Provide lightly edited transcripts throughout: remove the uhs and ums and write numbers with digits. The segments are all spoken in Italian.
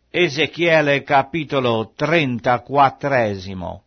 Ezechiele capitolo 34.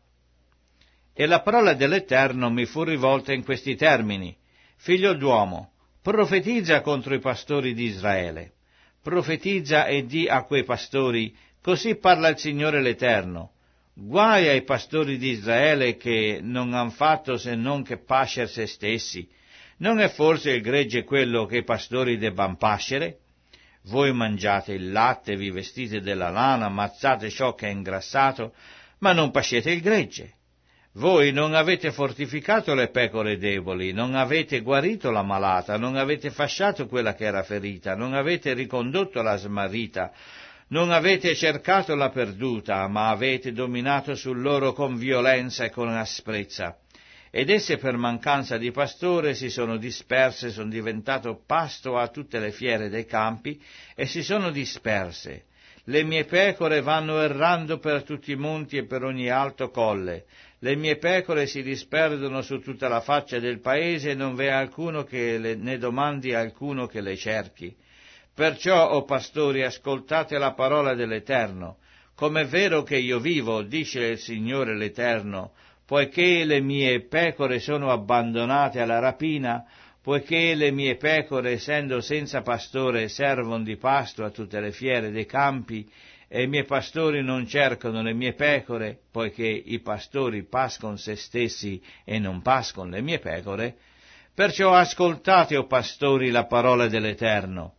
E la parola dell'Eterno mi fu rivolta in questi termini: Figlio d'uomo, profetizza contro i pastori di Israele. Profetizza e di a quei pastori: così parla il Signore l'Eterno. Guai ai pastori di Israele che non han fatto se non che pascer se stessi. Non è forse il gregge quello che i pastori debban pascere? Voi mangiate il latte, vi vestite della lana, ammazzate ciò che è ingrassato, ma non pascete il gregge. Voi non avete fortificato le pecore deboli, non avete guarito la malata, non avete fasciato quella che era ferita, non avete ricondotto la smarrita, non avete cercato la perduta, ma avete dominato su loro con violenza e con asprezza. Ed esse per mancanza di pastore si sono disperse, sono diventato pasto a tutte le fiere dei campi e si sono disperse. Le mie pecore vanno errando per tutti i monti e per ogni alto colle. Le mie pecore si disperdono su tutta la faccia del paese e non v'è alcuno che ne domandi alcuno che le cerchi. Perciò, o pastori, ascoltate la parola dell'Eterno. Com'è vero che io vivo, dice il Signore l'Eterno, poiché le mie pecore sono abbandonate alla rapina, poiché le mie pecore, essendo senza pastore, servono di pasto a tutte le fiere dei campi, e i miei pastori non cercano le mie pecore, poiché i pastori pascon se stessi e non pascon le mie pecore, perciò ascoltate, o pastori, la parola dell'Eterno.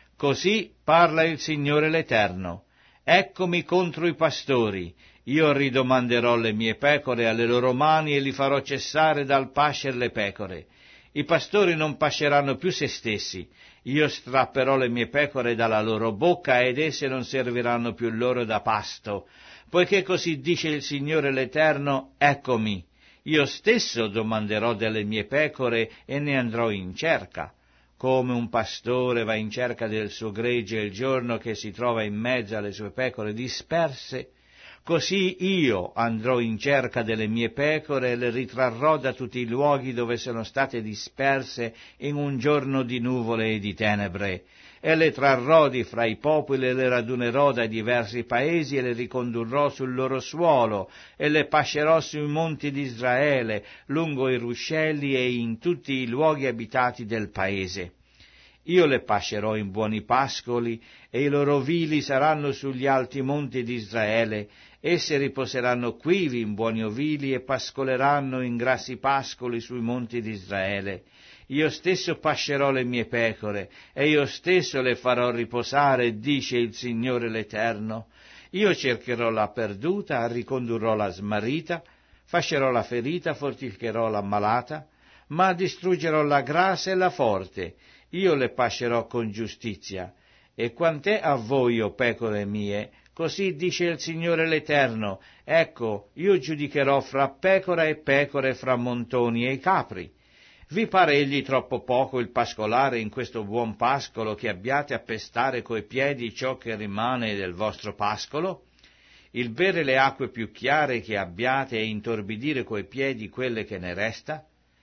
Così parla il Signore l'Eterno. Eccomi contro i pastori, io ridomanderò le mie pecore alle loro mani e li farò cessare dal pascer le pecore. I pastori non pasceranno più se stessi, io strapperò le mie pecore dalla loro bocca ed esse non serviranno più loro da pasto, poiché così dice il Signore l'Eterno: eccomi, io stesso domanderò delle mie pecore e ne andrò in cerca. Come un pastore va in cerca del suo gregge il giorno che si trova in mezzo alle sue pecore disperse, così io andrò in cerca delle mie pecore e le ritrarrò da tutti i luoghi dove sono state disperse in un giorno di nuvole e di tenebre, e le trarrò di fra i popoli e le radunerò dai diversi paesi e le ricondurrò sul loro suolo e le pascerò sui monti di Israele, lungo i ruscelli e in tutti i luoghi abitati del paese. Io le pascerò in buoni pascoli e i loro vili saranno sugli alti monti di Israele. Esse riposeranno quivi in buoni ovili e pascoleranno in grassi pascoli sui monti di Israele. Io stesso pascerò le mie pecore, e io stesso le farò riposare, dice il Signore l'Eterno. Io cercherò la perduta, ricondurrò la smarrita, fascerò la ferita, fortificherò la malata, ma distruggerò la grassa e la forte. Io le pascerò con giustizia. E quant'è a voi, o pecore mie, così dice il Signore l'Eterno: ecco, io giudicherò fra pecora e pecore, fra montoni e capri. Vi pare egli troppo poco il pascolare in questo buon pascolo, che abbiate a pestare coi piedi ciò che rimane del vostro pascolo? Il bere le acque più chiare che abbiate e intorbidire coi piedi quelle che ne resta?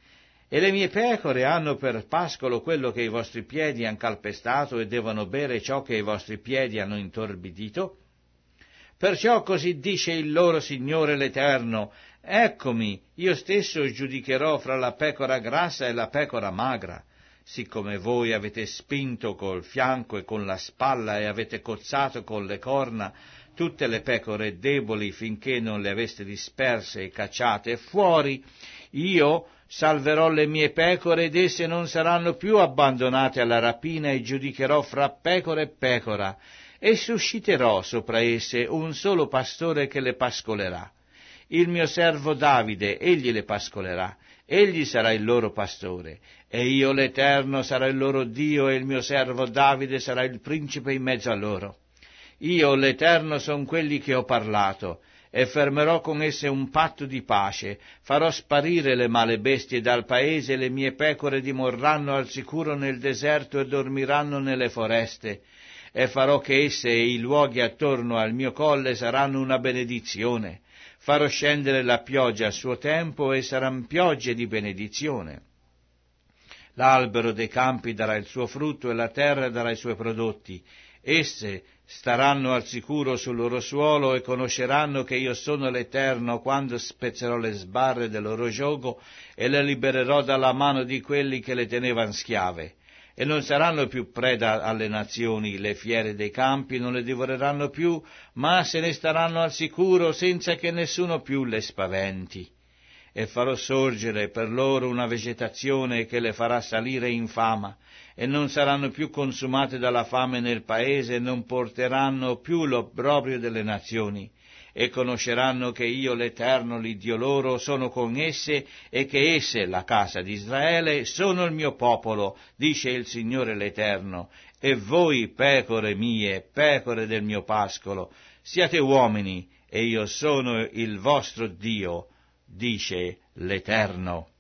E le mie pecore hanno per pascolo quello che i vostri piedi han calpestato e devono bere ciò che i vostri piedi hanno intorbidito? Perciò così dice il loro Signore l'Eterno: eccomi, io stesso giudicherò fra la pecora grassa e la pecora magra. Siccome voi avete spinto col fianco e con la spalla e avete cozzato con le corna tutte le pecore deboli finché non le aveste disperse e cacciate fuori, io salverò le mie pecore ed esse non saranno più abbandonate alla rapina e giudicherò fra pecora e pecora e susciterò sopra esse un solo pastore che le pascolerà. Il mio servo Davide, egli le pascolerà, egli sarà il loro pastore, e io l'Eterno sarà il loro Dio e il mio servo Davide sarà il principe in mezzo a loro. Io, l'Eterno, son quelli che ho parlato, e fermerò con esse un patto di pace, farò sparire le male bestie dal paese e le mie pecore dimorranno al sicuro nel deserto e dormiranno nelle foreste, e farò che esse e i luoghi attorno al mio colle saranno una benedizione. Farò scendere la pioggia a suo tempo e saran piogge di benedizione. L'albero dei campi darà il suo frutto e la terra darà i suoi prodotti. Esse Staranno al sicuro sul loro suolo e conosceranno che io sono l'Eterno quando spezzerò le sbarre del loro giogo e le libererò dalla mano di quelli che le tenevan schiave. E non saranno più preda alle nazioni, le fiere dei campi non le divoreranno più, ma se ne staranno al sicuro senza che nessuno più le spaventi. E farò sorgere per loro una vegetazione che le farà salire in fama, e non saranno più consumate dalla fame nel paese e non porteranno più l'obbrobrio delle nazioni, e conosceranno che io, l'Eterno, l'Iddio loro, sono con esse e che esse, la casa di Israele, sono il mio popolo, dice il Signore l'Eterno, e voi, pecore mie, pecore del mio pascolo, siate uomini, e io sono il vostro Dio, dice l'Eterno.